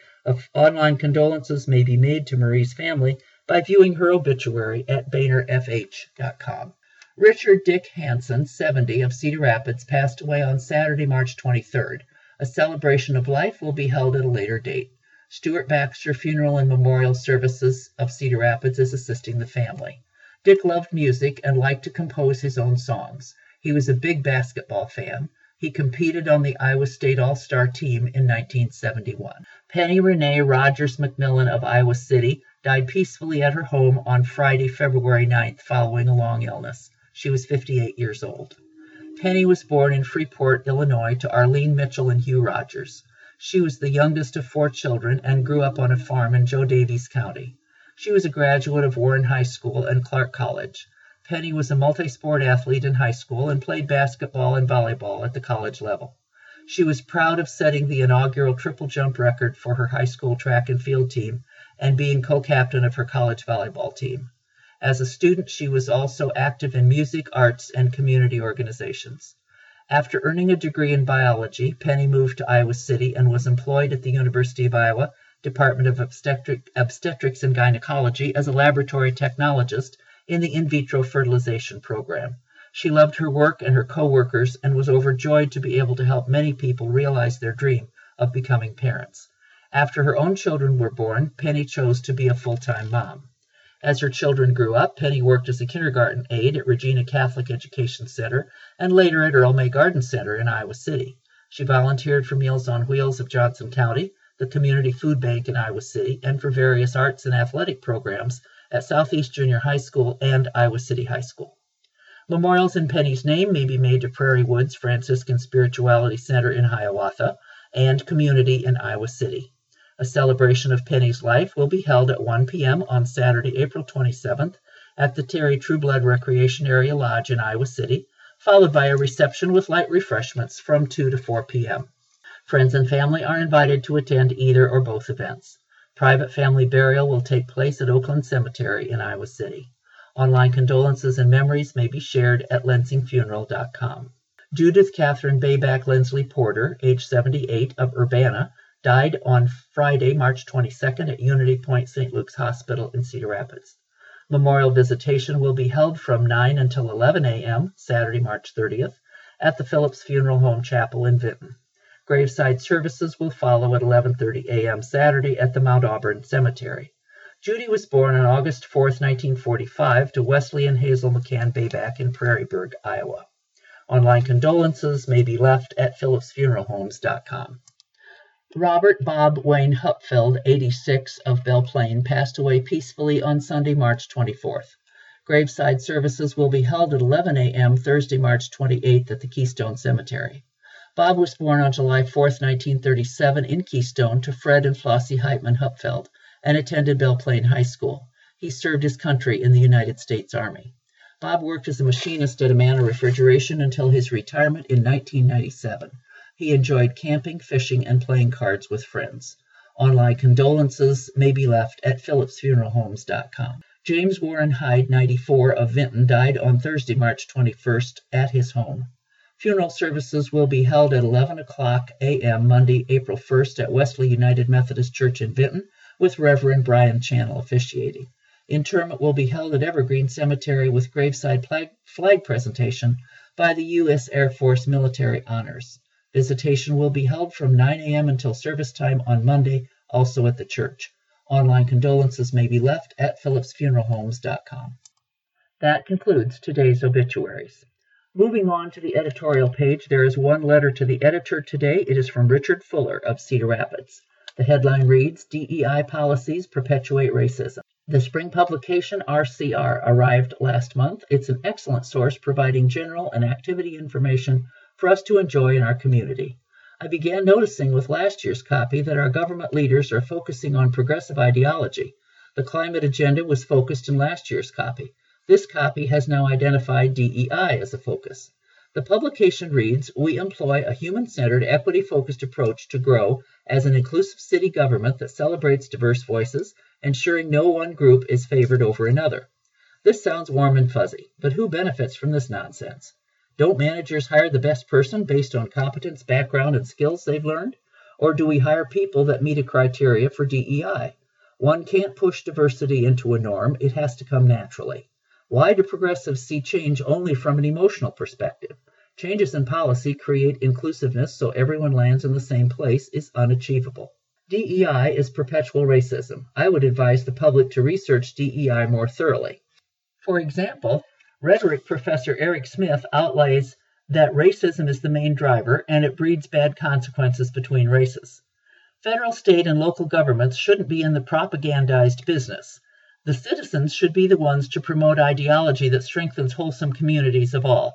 Online condolences may be made to Marie's family by viewing her obituary at BoehnerFH.com. Richard Dick Hansen, 70, of Cedar Rapids, passed away on Saturday, March 23rd. A celebration of life will be held at a later date. Stuart Baxter Funeral and Memorial Services of Cedar Rapids is assisting the family. Dick loved music and liked to compose his own songs. He was a big basketball fan. He competed on the Iowa State All-Star team in 1971. Penny Renee Rogers McMillan of Iowa City died peacefully at her home on Friday, February 9th, following a long illness. She was 58 years old. Penny was born in Freeport, Illinois, to Arlene Mitchell and Hugh Rogers. She was the youngest of 4 children and grew up on a farm in Joe Davies County. She was a graduate of Warren High School and Clark College. Penny was a multi-sport athlete in high school and played basketball and volleyball at the college level. She was proud of setting the inaugural triple jump record for her high school track and field team and being co-captain of her college volleyball team. As a student, she was also active in music, arts, and community organizations. After earning a degree in biology, Penny moved to Iowa City and was employed at the University of Iowa Department of Obstetrics and Gynecology as a laboratory technologist in the in vitro fertilization program. She loved her work and her co-workers and was overjoyed to be able to help many people realize their dream of becoming parents. After her own children were born, Penny chose to be a full-time mom. As her children grew up, Penny worked as a kindergarten aide at Regina Catholic Education Center and later at Earl May Garden Center in Iowa City. She volunteered for Meals on Wheels of Johnson County, the Community Food Bank in Iowa City, and for various arts and athletic programs at Southeast Junior High School and Iowa City High School. Memorials in Penny's name may be made to Prairie Woods Franciscan Spirituality Center in Hiawatha and Community in Iowa City. A celebration of Penny's life will be held at 1 p.m. on Saturday, April 27th at the Terry Trueblood Recreation Area Lodge in Iowa City, followed by a reception with light refreshments from 2 to 4 p.m. Friends and family are invited to attend either or both events. Private family burial will take place at Oakland Cemetery in Iowa City. Online condolences and memories may be shared at lensingfuneral.com. Judith Catherine Bayback Lenslee Porter, age 78, of Urbana, died on Friday, March 22nd at Unity Point St. Luke's Hospital in Cedar Rapids. Memorial visitation will be held from 9 until 11 a.m., Saturday, March 30th, at the Phillips Funeral Home Chapel in Vinton. Graveside services will follow at 11:30 a.m. Saturday at the Mount Auburn Cemetery. Judy was born on August 4, 1945, to Wesley and Hazel McCann Bayback in Prairieburg, Iowa. Online condolences may be left at phillipsfuneralhomes.com. Robert Bob Wayne Hupfeld, 86, of Belle Plaine, passed away peacefully on Sunday, March 24th. Graveside services will be held at 11 a.m. Thursday, March 28th at the Keystone Cemetery. Bob was born on July 4, 1937, in Keystone to Fred and Flossie Heitman Hupfeld and attended Belle Plaine High School. He served his country in the United States Army. Bob worked as a machinist at Amana Refrigeration until his retirement in 1997. He enjoyed camping, fishing, and playing cards with friends. Online condolences may be left at phillipsfuneralhomes.com. James Warren Hyde, 94, of Vinton, died on Thursday, March 21st, at his home. Funeral services will be held at 11 o'clock a.m. Monday, April 1st at Wesley United Methodist Church in Vinton, with Reverend Brian Channel officiating. Interment will be held at Evergreen Cemetery with graveside flag presentation by the U.S. Air Force Military Honors. Visitation will be held from 9 a.m. until service time on Monday, also at the church. Online condolences may be left at phillipsfuneralhomes.com. That concludes today's obituaries. Moving on to the editorial page, there is one letter to the editor today. It is from Richard Fuller of Cedar Rapids. The headline reads, DEI Policies Perpetuate Racism. The spring publication RCR arrived last month. It's an excellent source providing general and activity information for us to enjoy in our community. I began noticing with last year's copy that our government leaders are focusing on progressive ideology. The climate agenda was focused in last year's copy. This copy has now identified DEI as a focus. The publication reads, we employ a human-centered, equity-focused approach to grow as an inclusive city government that celebrates diverse voices, ensuring no one group is favored over another. This sounds warm and fuzzy, but who benefits from this nonsense? Don't managers hire the best person based on competence, background, and skills they've learned? Or do we hire people that meet a criteria for DEI? One can't push diversity into a norm. It has to come naturally. Why do progressives see change only from an emotional perspective? Changes in policy create inclusiveness so everyone lands in the same place is unachievable. DEI is perpetual racism. I would advise the public to research DEI more thoroughly. For example, rhetoric professor Eric Smith outlines that racism is the main driver and it breeds bad consequences between races. Federal, state, and local governments shouldn't be in the propagandized business. The citizens should be the ones to promote ideology that strengthens wholesome communities of all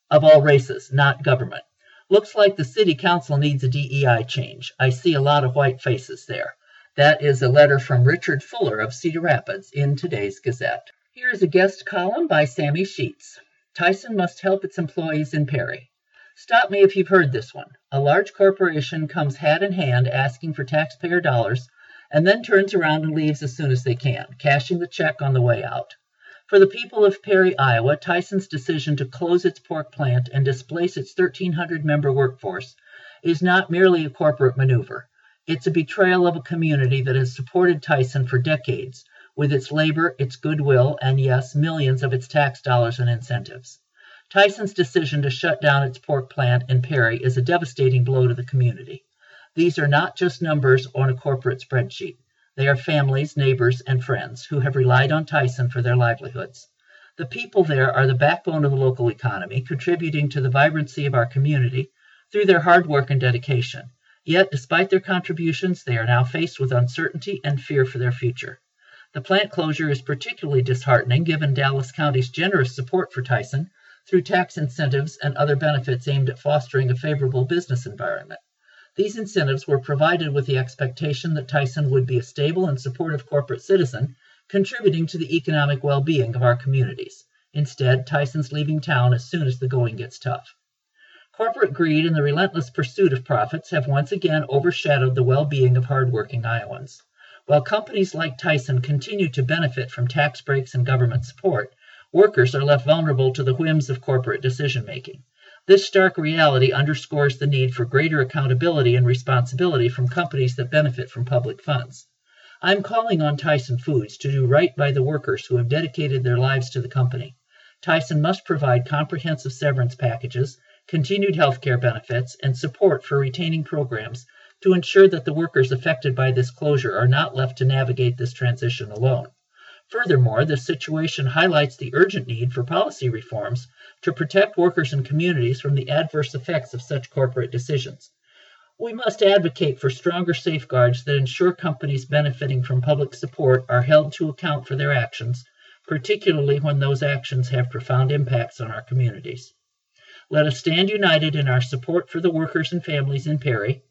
races, not government. Looks like the city council needs a DEI change. I see a lot of white faces there. That is a letter from Richard Fuller of Cedar Rapids in today's Gazette. Here is a guest column by Sammy Sheets. Tyson must help its employees in Perry. Stop me if you've heard this one. A large corporation comes hat in hand asking for taxpayer dollars and then turns around and leaves as soon as they can, cashing the check on the way out. For the people of Perry, Iowa, Tyson's decision to close its pork plant and displace its 1,300-member workforce is not merely a corporate maneuver. It's a betrayal of a community that has supported Tyson for decades with its labor, its goodwill, and yes, millions of its tax dollars and incentives. Tyson's decision to shut down its pork plant in Perry is a devastating blow to the community. These are not just numbers on a corporate spreadsheet. They are families, neighbors, and friends who have relied on Tyson for their livelihoods. The people there are the backbone of the local economy, contributing to the vibrancy of our community through their hard work and dedication. Yet, despite their contributions, they are now faced with uncertainty and fear for their future. The plant closure is particularly disheartening given Dallas County's generous support for Tyson through tax incentives and other benefits aimed at fostering a favorable business environment. These incentives were provided with the expectation that Tyson would be a stable and supportive corporate citizen, contributing to the economic well-being of our communities. Instead, Tyson's leaving town as soon as the going gets tough. Corporate greed and the relentless pursuit of profits have once again overshadowed the well-being of hardworking Iowans. While companies like Tyson continue to benefit from tax breaks and government support, workers are left vulnerable to the whims of corporate decision-making. This stark reality underscores the need for greater accountability and responsibility from companies that benefit from public funds. I'm calling on Tyson Foods to do right by the workers who have dedicated their lives to the company. Tyson must provide comprehensive severance packages, continued health care benefits, and support for retaining programs to ensure that the workers affected by this closure are not left to navigate this transition alone. Furthermore, this situation highlights the urgent need for policy reforms to protect workers and communities from the adverse effects of such corporate decisions. We must advocate for stronger safeguards that ensure companies benefiting from public support are held to account for their actions, particularly when those actions have profound impacts on our communities. Let us stand united in our support for the workers and families in Perry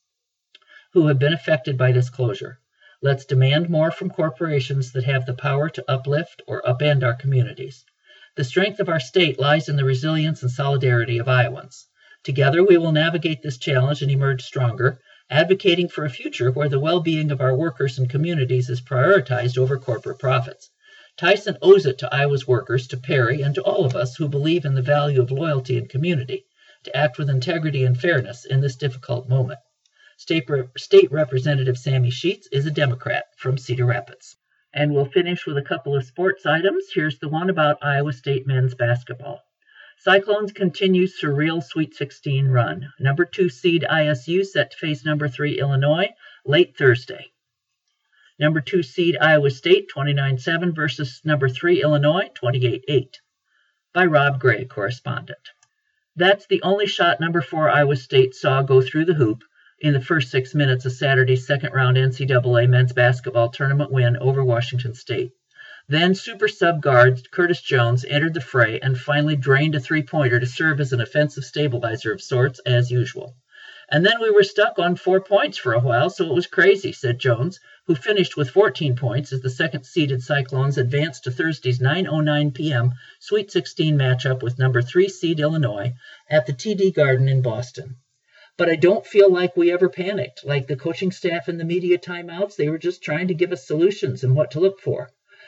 who have been affected by this closure. Let's demand more from corporations that have the power to uplift or upend our communities. The strength of our state lies in the resilience and solidarity of Iowans. Together we will navigate this challenge and emerge stronger, advocating for a future where the well-being of our workers and communities is prioritized over corporate profits. Tyson owes it to Iowa's workers, to Perry, and to all of us who believe in the value of loyalty and community, to act with integrity and fairness in this difficult moment. State Representative Sammy Sheets is a Democrat from Cedar Rapids. And we'll finish with a couple of sports items. Here's the one about Iowa State men's basketball. Cyclones continue surreal Sweet 16 run. Number 2 seed ISU set to face number 3 Illinois late Thursday. Number 2 seed Iowa State 29-7 versus number 3 Illinois 28-8. By Rob Gray, correspondent. That's the only shot number 4 Iowa State saw go through the hoop in the first 6 minutes of Saturday's second-round NCAA men's basketball tournament win over Washington State. Then super sub guard Curtis Jones entered the fray and finally drained a three-pointer to serve as an offensive stabilizer of sorts, as usual. And then we were stuck on 4 points for a while, so it was crazy, said Jones, who finished with 14 points as the second-seeded Cyclones advanced to Thursday's 9:09 p.m. Sweet 16 matchup with number 3 seed Illinois at the TD Garden in Boston. But I don't feel like we ever panicked. Like the coaching staff and the media timeouts, they were just trying to give us solutions and what to look for.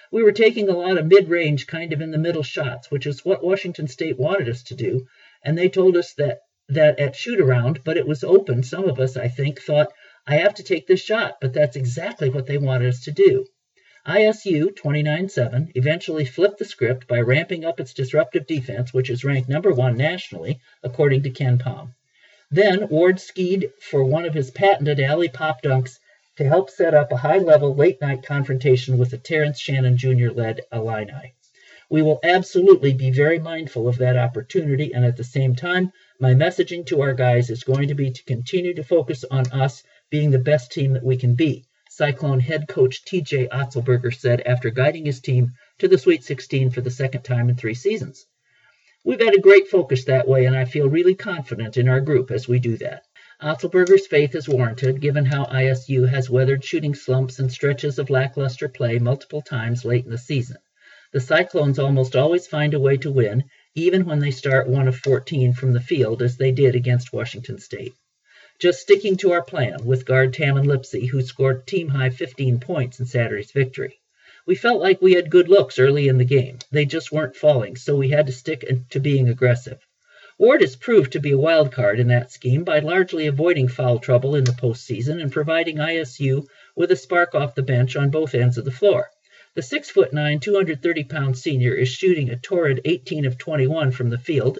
We were taking a lot of mid-range, kind of in the middle shots, which is what Washington State wanted us to do, and they told us that at shoot-around, but it was open. Some of us, I think, thought, I have to take this shot, but that's exactly what they wanted us to do. ISU, 29-7, eventually flipped the script by ramping up its disruptive defense, which is ranked #1 nationally, according to Ken Pom. Then Ward skied for one of his patented alley pop dunks to help set up a high-level late-night confrontation with the Terrence Shannon Jr.-led Illini. We will absolutely be very mindful of that opportunity, and at the same time, my messaging to our guys is going to be to continue to focus on us being the best team that we can be, Cyclone head coach T.J. Otzelberger said after guiding his team to the Sweet 16 for the second time in 3 seasons. We've had a great focus that way, and I feel really confident in our group as we do that. Otzelberger's faith is warranted, given how ISU has weathered shooting slumps and stretches of lackluster play multiple times late in the season. The Cyclones almost always find a way to win, even when they start 1 of 14 from the field, as they did against Washington State. Just sticking to our plan with guard Tamin Lipsey, who scored team-high 15 points in Saturday's victory. We felt like we had good looks early in the game. They just weren't falling, so we had to stick to being aggressive. Ward has proved to be a wild card in that scheme by largely avoiding foul trouble in the postseason and providing ISU with a spark off the bench on both ends of the floor. The 6'9", 230-pound senior is shooting a torrid 18 of 21 from the field,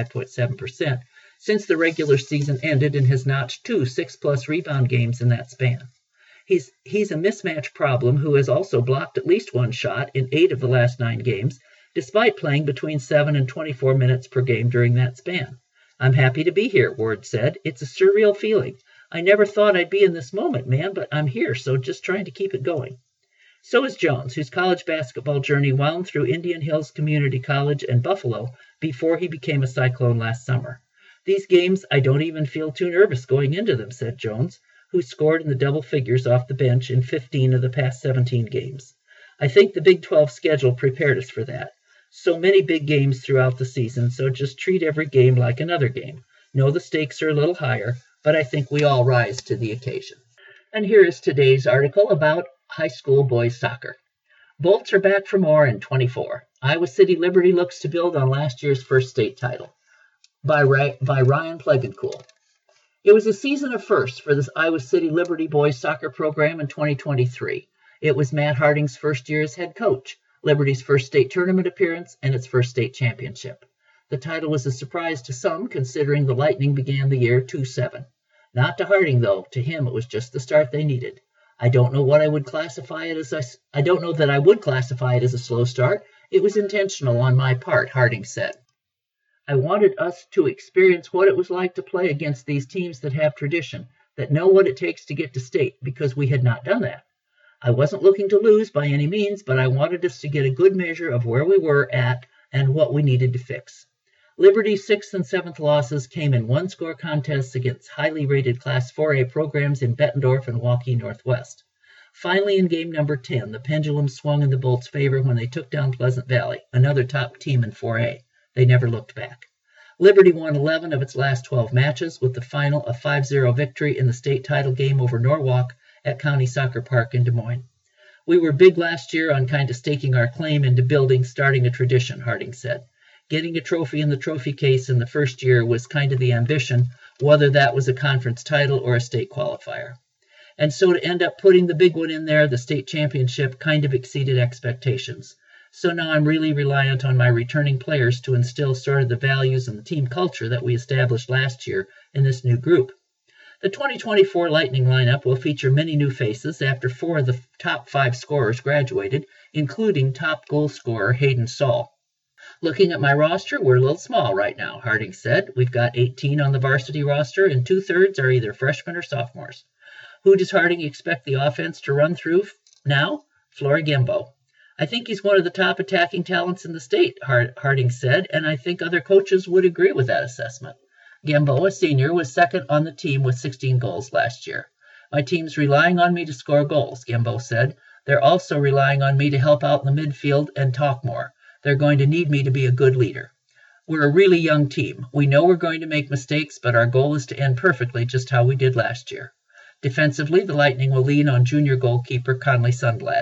85.7%, since the regular season ended, and has notched 2 6+ rebound games in that span. He's a mismatch problem who has also blocked at least 1 shot in 8 of the last 9 games, despite playing between 7 and 24 minutes per game during that span. I'm happy to be here, Ward said. It's a surreal feeling. I never thought I'd be in this moment, man, but I'm here, so just trying to keep it going. So is Jones, whose college basketball journey wound through Indian Hills Community College and Buffalo before he became a Cyclone last summer. These games, I don't even feel too nervous going into them, said Jones, who scored in the double figures off the bench in 15 of the past 17 games. I think the Big 12 schedule prepared us for that. So many big games throughout the season, so just treat every game like another game. Know the stakes are a little higher, but I think we all rise to the occasion. And here is today's article about high school boys soccer. Bolts are back for more in 24. Iowa City Liberty looks to build on last year's first state title. By Ryan Plegencool. It was a season of firsts for the Iowa City Liberty boys soccer program in 2023. It was Matt Harding's first year as head coach, Liberty's first state tournament appearance, and its first state championship. The title was a surprise to some, considering the Lightning began the year 2-7. Not to Harding, though. To him, it was just the start they needed. I don't know that I would classify it as a slow start. It was intentional on my part, Harding said. I wanted us to experience what it was like to play against these teams that have tradition, that know what it takes to get to state, because we had not done that. I wasn't looking to lose by any means, but I wanted us to get a good measure of where we were at and what we needed to fix. Liberty's 6th and 7th losses came in one-score contests against highly rated Class 4A programs in Bettendorf and Waukee Northwest. Finally, in game number 10, the pendulum swung in the Bolts' favor when they took down Pleasant Valley, another top team in 4A. They never looked back. Liberty won 11 of its last 12 matches, with the final a 5-0 victory in the state title game over Norwalk at County Soccer Park in Des Moines. We were big last year on kind of staking our claim into starting a tradition, Harding said. Getting a trophy in the trophy case in the first year was kind of the ambition, whether that was a conference title or a state qualifier. And so to end up putting the big one in there, the state championship, kind of exceeded expectations. So now I'm really reliant on my returning players to instill sort of the values and the team culture that we established last year in this new group. The 2024 Lightning lineup will feature many new faces after 4 of the top 5 scorers graduated, including top goal scorer Hayden Saul. Looking at my roster, we're a little small right now, Harding said. We've got 18 on the varsity roster, and 2/3 are either freshmen or sophomores. Who does Harding expect the offense to run through now? Flory Gembo. I think he's one of the top attacking talents in the state, Harding said, and I think other coaches would agree with that assessment. Gembo, a senior, was second on the team with 16 goals last year. My team's relying on me to score goals, Gembo said. They're also relying on me to help out in the midfield and talk more. They're going to need me to be a good leader. We're a really young team. We know we're going to make mistakes, but our goal is to end perfectly just how we did last year. Defensively, the Lightning will lean on junior goalkeeper Conley Sundblad.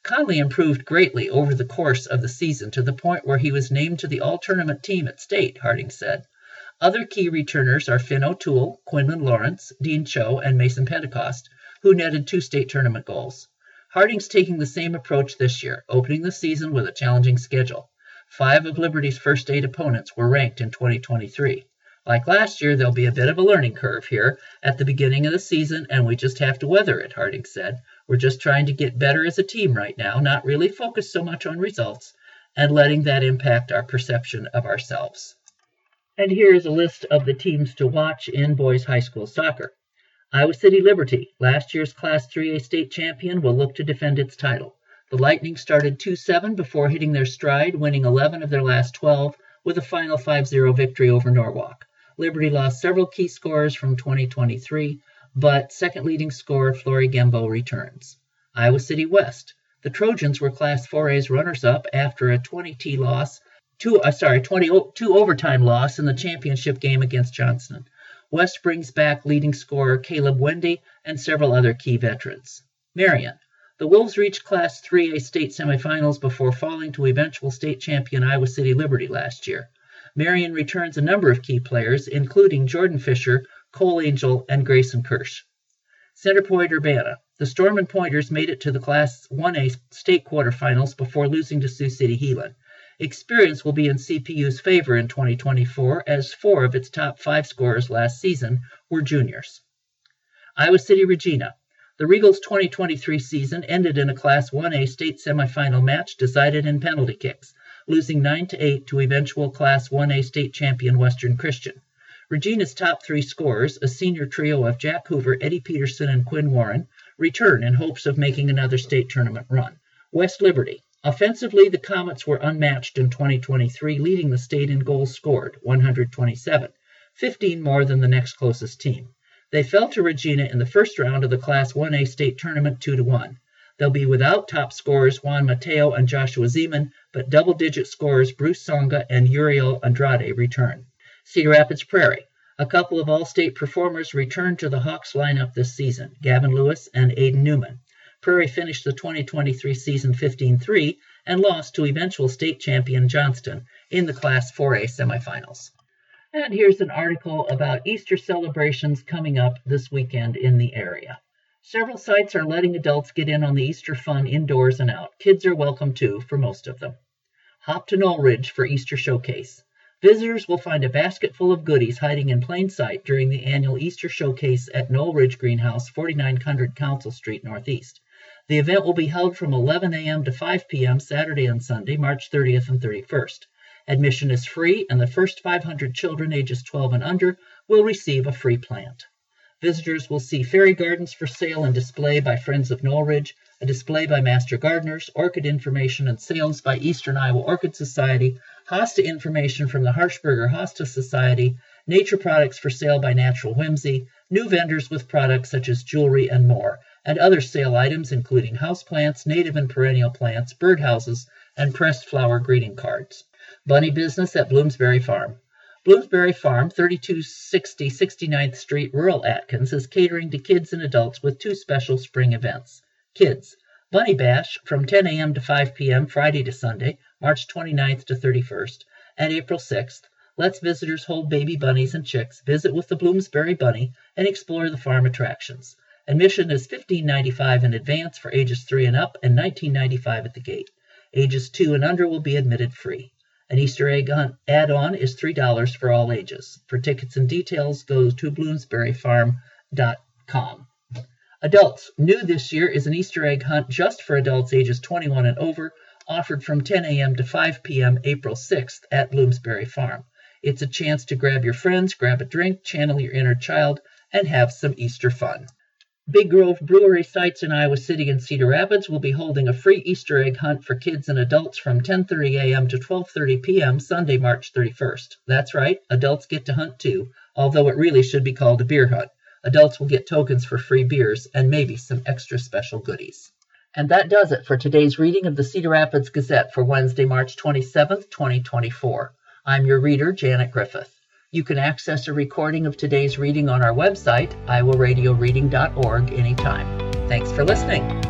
Conley improved greatly over the course of the season to the point where he was named to the all-tournament team at state, Harding said. Other key returners are Finn O'Toole, Quinlan Lawrence, Dean Cho, and Mason Pentecost, who netted 2 state tournament goals. Harding's taking the same approach this year, opening the season with a challenging schedule. 5 of Liberty's first 8 opponents were ranked in 2023. Like last year, there'll be a bit of a learning curve here at the beginning of the season, and we just have to weather it, Harding said. We're just trying to get better as a team right now, not really focused so much on results, and letting that impact our perception of ourselves. And here's a list of the teams to watch in boys high school soccer. Iowa City Liberty, last year's Class 3A state champion, will look to defend its title. The Lightning started 2-7 before hitting their stride, winning 11 of their last 12 with a final 5-0 victory over Norwalk. Liberty lost several key scorers from 2023, but second leading scorer Flory Gembo returns. Iowa City West. The Trojans were Class 4A's runners-up after a 20 overtime loss in the championship game against Johnston. West brings back leading scorer Caleb Wendy and several other key veterans. Marion. The Wolves reached Class 3A state semifinals before falling to eventual state champion Iowa City Liberty last year. Marion returns a number of key players, including Jordan Fisher, Cole Angel, and Grayson Kirsch. Center Point Urbana. The Storm and Pointers made it to the Class 1A state quarterfinals before losing to Sioux City Heelan. Experience will be in CPU's favor in 2024, as 4 of its top 5 scorers last season were juniors. Iowa City Regina. The Regals' 2023 season ended in a Class 1A state semifinal match decided in penalty kicks, losing 9-8 to eventual Class 1A state champion Western Christian. Regina's top 3 scorers, a senior trio of Jack Hoover, Eddie Peterson, and Quinn Warren, return in hopes of making another state tournament run. West Liberty. Offensively, the Comets were unmatched in 2023, leading the state in goals scored, 127, 15 more than the next closest team. They fell to Regina in the first round of the Class 1A state tournament 2-1. They'll be without top scorers Juan Mateo and Joshua Zeman, but double-digit scorers Bruce Songa and Uriel Andrade return. Cedar Rapids Prairie. A couple of all-state performers returned to the Hawks lineup this season, Gavin Lewis and Aiden Newman. Prairie finished the 2023 season 15-3 and lost to eventual state champion Johnston in the Class 4A semifinals. And here's an article about Easter celebrations coming up this weekend in the area. Several sites are letting adults get in on the Easter fun indoors and out. Kids are welcome too, for most of them. Hop to Knoll Ridge for Easter Showcase. Visitors will find a basket full of goodies hiding in plain sight during the annual Easter Showcase at Knoll Ridge Greenhouse, 4900 Council Street Northeast. The event will be held from 11 a.m. to 5 p.m. Saturday and Sunday, March 30th and 31st. Admission is free, and the first 500 children ages 12 and under will receive a free plant. Visitors will see fairy gardens for sale and display by Friends of Knoll Ridge, a display by Master Gardeners, orchid information and sales by Eastern Iowa Orchid Society, hosta information from the Harshberger Hosta Society, nature products for sale by Natural Whimsy, new vendors with products such as jewelry and more, and other sale items including houseplants, native and perennial plants, birdhouses, and pressed flower greeting cards. Bunny business at Bloomsbury Farm. Bloomsbury Farm, 3260 69th Street, rural Atkins, is catering to kids and adults with 2 special spring events. Kids, Bunny Bash from 10 a.m. to 5 p.m. Friday to Sunday, March 29th to 31st, and April 6th, lets visitors hold baby bunnies and chicks, visit with the Bloomsbury Bunny, and explore the farm attractions. Admission is $15.95 in advance for ages 3 and up and $19.95 at the gate. Ages 2 and under will be admitted free. An Easter egg hunt add-on is $3 for all ages. For tickets and details, go to bloomsburyfarm.com. Adults. New this year is an Easter egg hunt just for adults ages 21 and over, offered from 10 a.m. to 5 p.m. April 6th at Bloomsbury Farm. It's a chance to grab your friends, grab a drink, channel your inner child, and have some Easter fun. Big Grove Brewery sites in Iowa City and Cedar Rapids will be holding a free Easter egg hunt for kids and adults from 10:30 a.m. to 12:30 p.m. Sunday, March 31st. That's right, adults get to hunt too, although it really should be called a beer hunt. Adults will get tokens for free beers and maybe some extra special goodies. And that does it for today's reading of the Cedar Rapids Gazette for Wednesday, March 27th, 2024. I'm your reader, Janet Griffith. You can access a recording of today's reading on our website, iowaradioreading.org, anytime. Thanks for listening.